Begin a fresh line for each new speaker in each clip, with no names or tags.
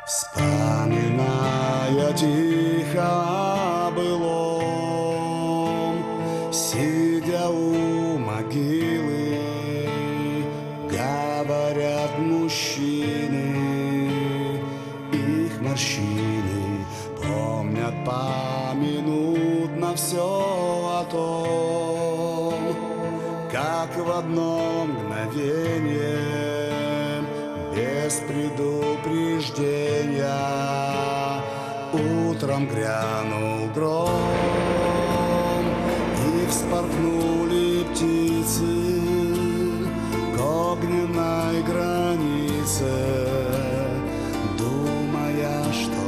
Вспоминая тихо о былом, сидя у могилы, говорят мужчины, их морщины помнят поминутно все о том, как в одно мгновение без предупреждения утром грянул гром, и вспорхнули птицы к огненной границе, думая, что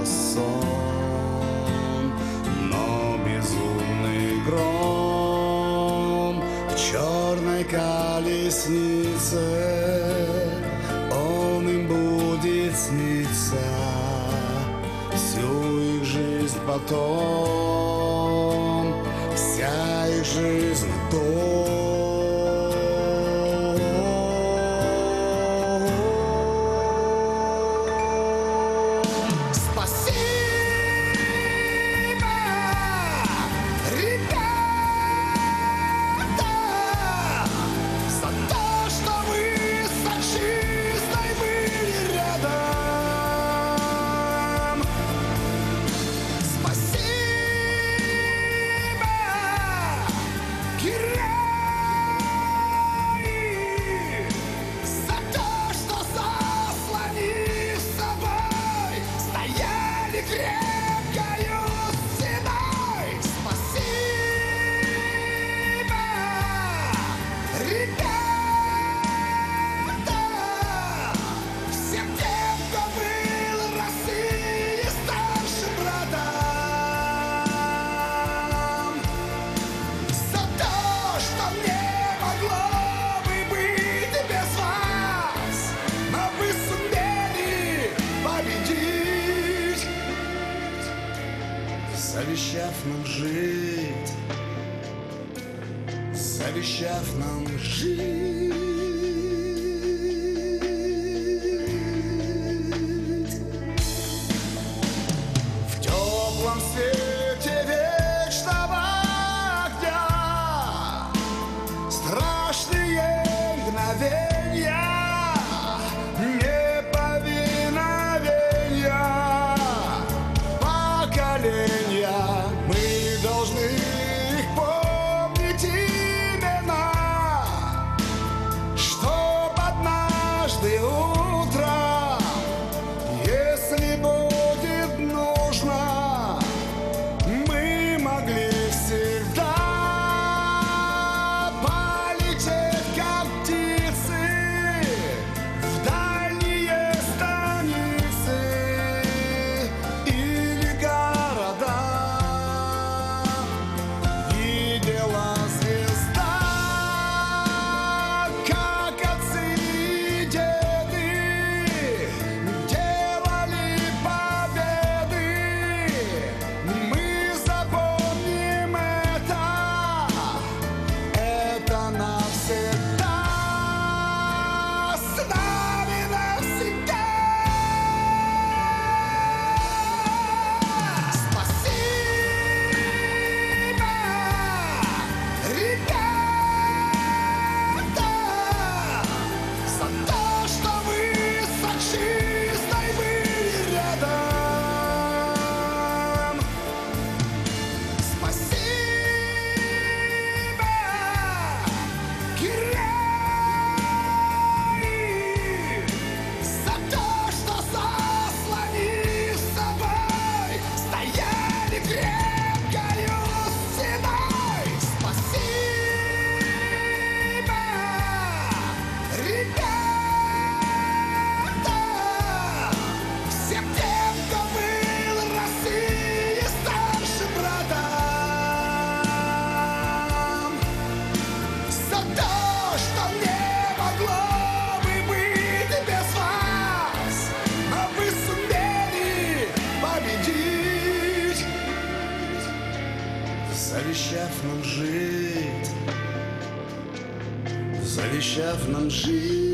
сон, но безумный гром в черной колеснице, он им будет сниться всю их жизнь потом, вся их жизнь до. Завещав нам жить, завещав нам жить. В теплом свете вечного огня страшные мгновения неповиновения поколения. Мы должны их помнить именно, чтоб однажды утром, если будет нужно, мы могли всегда полететь, как птицы, в дальние станицы или города. Видела звезда, как отцы и деды делали победы. Мы запомним это навсегда, с нами навсегда. Спасибо, ребята, за то, что вы с отчизной были рядом. Спасибо, герои, за то, что заслонив собой стояли крепкою стеной. Спасибо, ребята, всем тем, кто был России старшим братом, за то, что не могло бы быть без вас, но вы сумели победить, завещав нам жить, завещав нам жить.